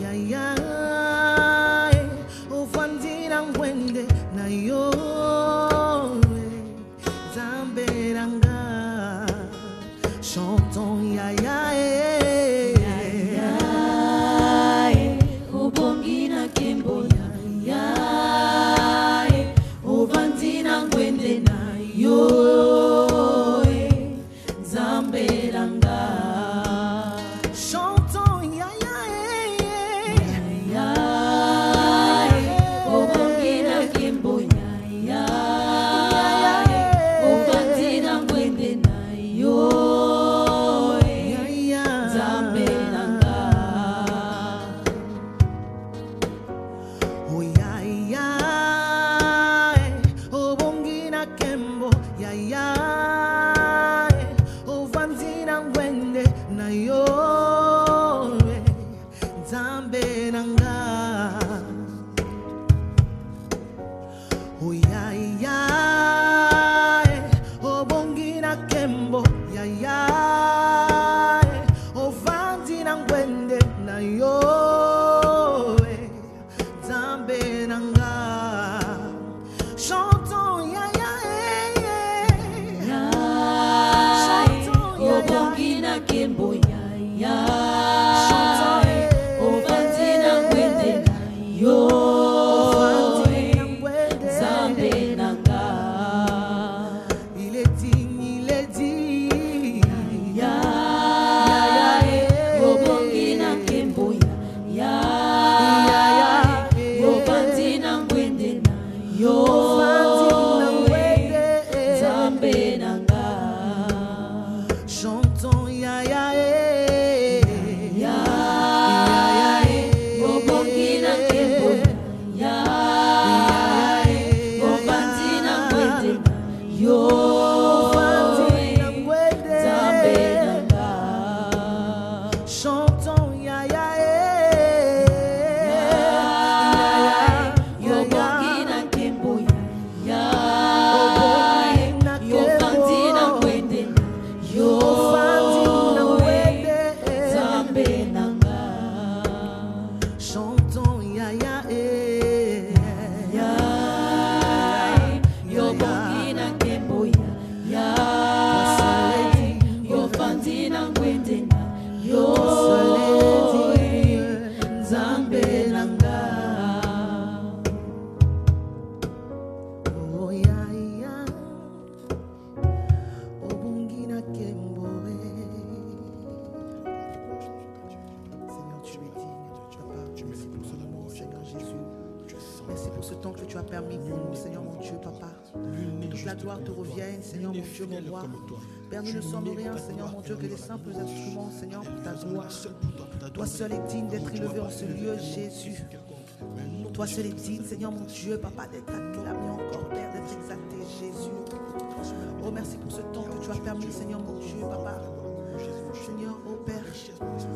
Père, nous ne sommes rien, Seigneur mon Dieu, que des simples instruments, Seigneur, pour ta gloire. Toi seul est digne d'être élevé en ce lieu, Jésus. Toi seul est digne, Seigneur mon Dieu, Papa, d'être acclamé encore, Père, d'être exalté, Jésus. Oh, merci pour ce temps que tu as permis, Seigneur mon Dieu, Papa. Seigneur, oh Père,